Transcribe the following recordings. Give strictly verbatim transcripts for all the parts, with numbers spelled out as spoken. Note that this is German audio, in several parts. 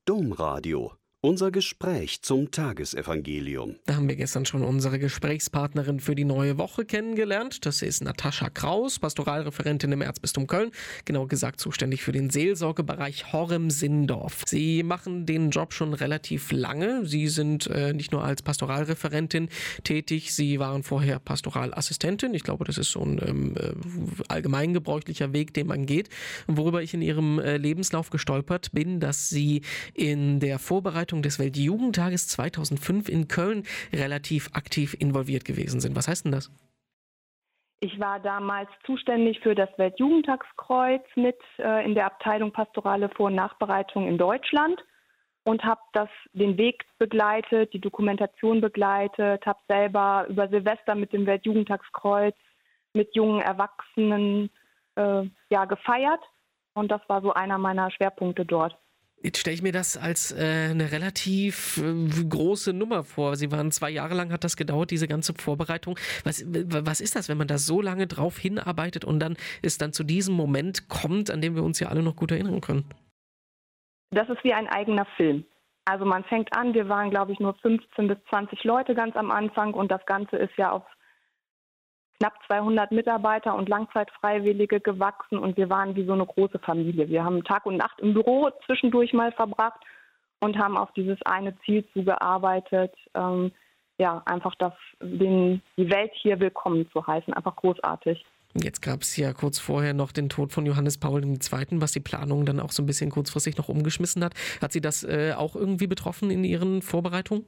Domradio. Unser Gespräch zum Tagesevangelium. Da haben wir gestern schon unsere Gesprächspartnerin für die neue Woche kennengelernt. Das ist Natascha Kraus, Pastoralreferentin im Erzbistum Köln, genau gesagt zuständig für den Seelsorgebereich Horrem-Sindorf. Sie machen den Job schon relativ lange. Sie sind äh, nicht nur als Pastoralreferentin tätig, Sie waren vorher Pastoralassistentin. Ich glaube, das ist so ein ähm, allgemeingebräuchlicher Weg, den man geht. Worüber ich in Ihrem äh, Lebenslauf gestolpert bin, dass Sie in der Vorbereitung des Weltjugendtages zweitausendfünf in Köln relativ aktiv involviert gewesen sind. Was heißt denn das? Ich war damals zuständig für das Weltjugendtagskreuz mit äh, in der Abteilung Pastorale Vor- und Nachbereitung in Deutschland und habe das den Weg begleitet, die Dokumentation begleitet, habe selber über Silvester mit dem Weltjugendtagskreuz mit jungen Erwachsenen äh, ja, gefeiert und das war so einer meiner Schwerpunkte dort. Jetzt stelle ich mir das als äh, eine relativ äh, große Nummer vor. Sie waren zwei Jahre lang, hat das gedauert, diese ganze Vorbereitung. Was, was ist das, wenn man da so lange drauf hinarbeitet und dann es dann zu diesem Moment kommt, an dem wir uns ja alle noch gut erinnern können? Das ist wie ein eigener Film. Also man fängt an, wir waren glaube ich nur fünfzehn bis zwanzig Leute ganz am Anfang und das Ganze ist ja auf knapp zweihundert Mitarbeiter und Langzeitfreiwillige gewachsen und wir waren wie so eine große Familie. Wir haben Tag und Nacht im Büro zwischendurch mal verbracht und haben auf dieses eine Ziel zugearbeitet, ähm, ja, einfach das, den, die Welt hier willkommen zu heißen, einfach großartig. Jetzt gab es ja kurz vorher noch den Tod von Johannes Paul der Zweite., was die Planung dann auch so ein bisschen kurzfristig noch umgeschmissen hat. Hat Sie das äh, auch irgendwie betroffen in Ihren Vorbereitungen?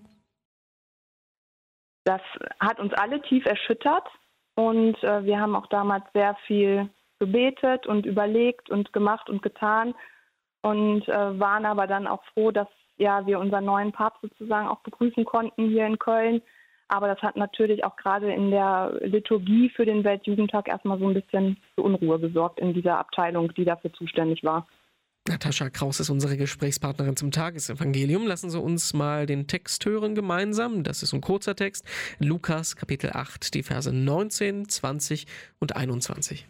Das hat uns alle tief erschüttert. Und äh, wir haben auch damals sehr viel gebetet und überlegt und gemacht und getan und äh, waren aber dann auch froh, dass ja, wir unseren neuen Papst sozusagen auch begrüßen konnten hier in Köln. Aber das hat natürlich auch gerade in der Liturgie für den Weltjugendtag erstmal so ein bisschen für Unruhe gesorgt in dieser Abteilung, die dafür zuständig war. Natascha Kraus ist unsere Gesprächspartnerin zum Tagesevangelium. Lassen Sie uns mal den Text hören gemeinsam. Das ist ein kurzer Text. Lukas Kapitel acht, die Verse neunzehn, zwanzig und einundzwanzig.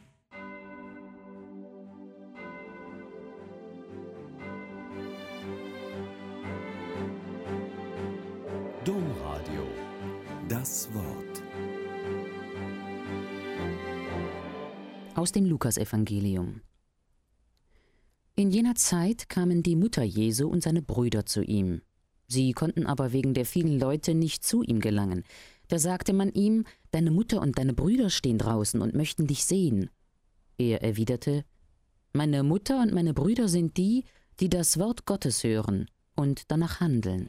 Domradio. Das Wort. Aus dem Lukasevangelium. In jener Zeit kamen die Mutter Jesu und seine Brüder zu ihm. Sie konnten aber wegen der vielen Leute nicht zu ihm gelangen. Da sagte man ihm: Deine Mutter und deine Brüder stehen draußen und möchten dich sehen. Er erwiderte: Meine Mutter und meine Brüder sind die, die das Wort Gottes hören und danach handeln.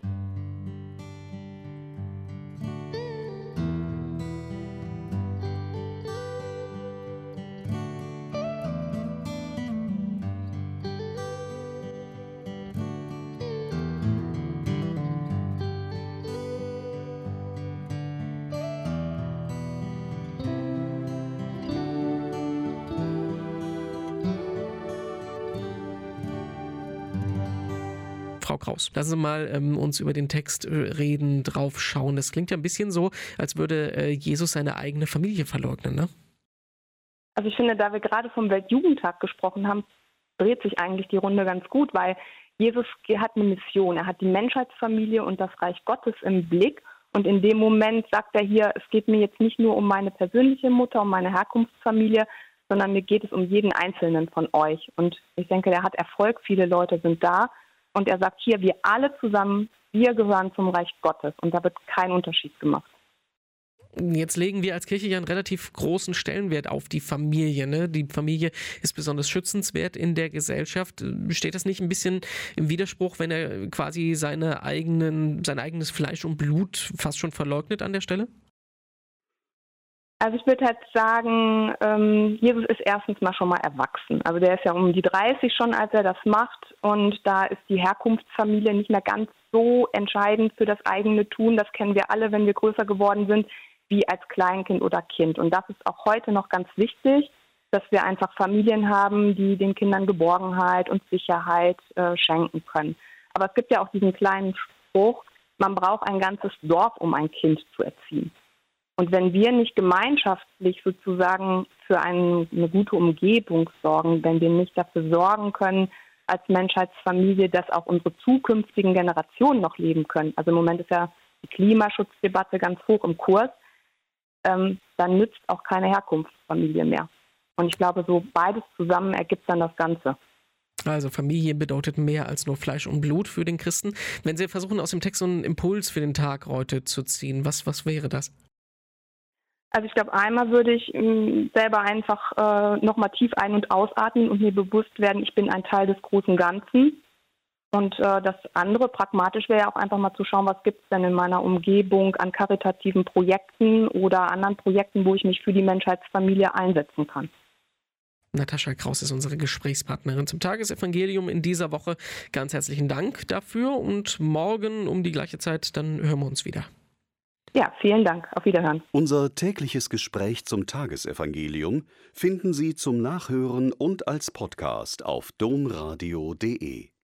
Frau Kraus, lassen Sie mal ähm, uns über den Text äh, reden, drauf schauen. Das klingt ja ein bisschen so, als würde äh, Jesus seine eigene Familie verleugnen, ne? Also ich finde, da wir gerade vom Weltjugendtag gesprochen haben, dreht sich eigentlich die Runde ganz gut, weil Jesus hat eine Mission. Er hat die Menschheitsfamilie und das Reich Gottes im Blick. Und in dem Moment sagt er hier, es geht mir jetzt nicht nur um meine persönliche Mutter, um meine Herkunftsfamilie, sondern mir geht es um jeden Einzelnen von euch. Und ich denke, der hat Erfolg, viele Leute sind da. Und er sagt hier, wir alle zusammen, wir gehören zum Reich Gottes. Und da wird kein Unterschied gemacht. Jetzt legen wir als Kirche ja einen relativ großen Stellenwert auf die Familie, ne? Die Familie ist besonders schützenswert in der Gesellschaft. Steht das nicht ein bisschen im Widerspruch, wenn er quasi seine eigenen, sein eigenes Fleisch und Blut fast schon verleugnet an der Stelle? Also ich würde halt sagen, ähm, Jesus ist erstens mal schon mal erwachsen. Also der ist ja um die dreißig schon, als er das macht. Und da ist die Herkunftsfamilie nicht mehr ganz so entscheidend für das eigene Tun. Das kennen wir alle, wenn wir größer geworden sind, wie als Kleinkind oder Kind. Und das ist auch heute noch ganz wichtig, dass wir einfach Familien haben, die den Kindern Geborgenheit und Sicherheit äh, schenken können. Aber es gibt ja auch diesen kleinen Spruch, man braucht ein ganzes Dorf, um ein Kind zu erziehen. Und wenn wir nicht gemeinschaftlich sozusagen für eine, eine gute Umgebung sorgen, wenn wir nicht dafür sorgen können, als Menschheitsfamilie, dass auch unsere zukünftigen Generationen noch leben können. Also im Moment ist ja die Klimaschutzdebatte ganz hoch im Kurs. Ähm, dann nützt auch keine Herkunftsfamilie mehr. Und ich glaube, so beides zusammen ergibt dann das Ganze. Also Familie bedeutet mehr als nur Fleisch und Blut für den Christen. Wenn Sie versuchen, aus dem Text so einen Impuls für den Tag heute zu ziehen, was, was wäre das? Also ich glaube, einmal würde ich ähm, selber einfach äh, nochmal tief ein- und ausatmen und mir bewusst werden, ich bin ein Teil des großen Ganzen. Und äh, das andere, pragmatisch, wäre ja auch einfach mal zu schauen, was gibt es denn in meiner Umgebung an karitativen Projekten oder anderen Projekten, wo ich mich für die Menschheitsfamilie einsetzen kann. Natascha Kraus ist unsere Gesprächspartnerin zum Tagesevangelium in dieser Woche. Ganz herzlichen Dank dafür und morgen um die gleiche Zeit, dann hören wir uns wieder. Ja, vielen Dank. Auf Wiederhören. Unser tägliches Gespräch zum Tagesevangelium finden Sie zum Nachhören und als Podcast auf domradio punkt de.